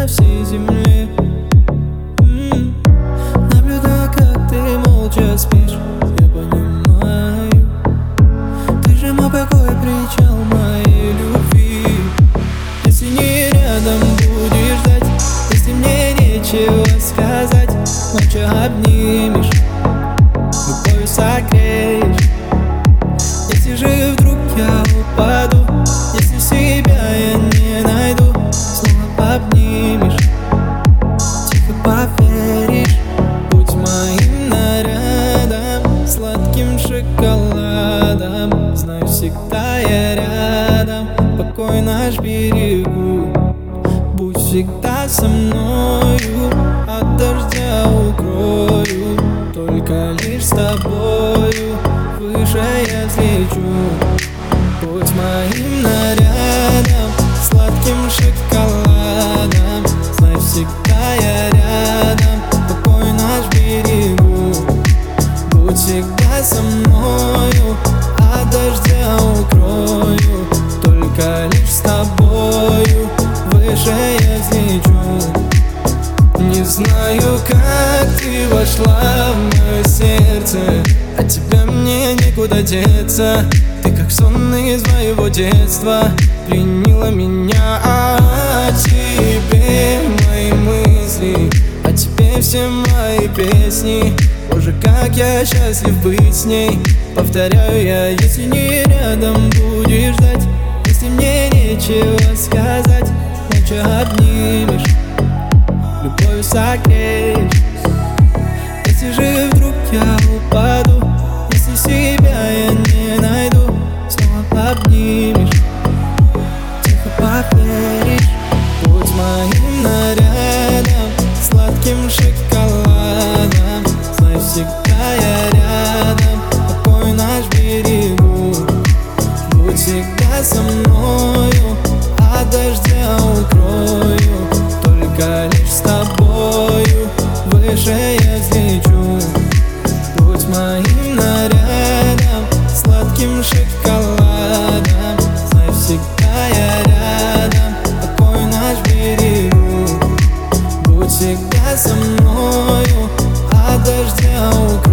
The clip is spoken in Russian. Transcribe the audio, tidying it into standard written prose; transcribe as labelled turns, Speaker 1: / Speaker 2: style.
Speaker 1: на всей земле. Наблюдаю, как ты молча спишь, я понимаю. Ты же мой покой, причал моей любви. Если не рядом будешь ждать, если мне нечего сказать, ночью обнимешь, любовью согреешь. Если же вдруг я упаду, если себя я не найду, снова обнимешь, тихо поверишь. Будь моим нарядом, сладким шоколадом. Знаю, всегда я рядом, покой наш берегу. Будь всегда со мною, от дождя укрою. Только лишь с тобою выше я взлечу. Будь моим нарядом, сладким шоколадом. Знай, всегда я рядом, покой наш берегу. Будь всегда со мною, от дождя укрою. Только лишь с тобою выше я взлечу. Не знаю, как ты вошла в мое сердце, от тебя мне некуда деться. Ты как сон из моего детства пленила меня. О тебе мои мысли, о тебе все мои песни. Боже, как я счастлив быть с ней. Повторяю я, если не рядом будешь ждать, если мне нечего сказать, ночью обнимешь, любовью согреешь. Если же вдруг я упаду, если себя я не найду, снова обнимешь, тихо поверишь. Будь моим нарядом, сладким шоколадом. Знай, всегда я рядом, покой наш берегу. Будь всегда со мною, от дождя укрою. Только лишь с тобою выше я взлечу. Будь моим нарядом, сладким шоколадом. Знай, всегда я рядом, покой наш берегу. Будь всегда со мною, от дождя укрою.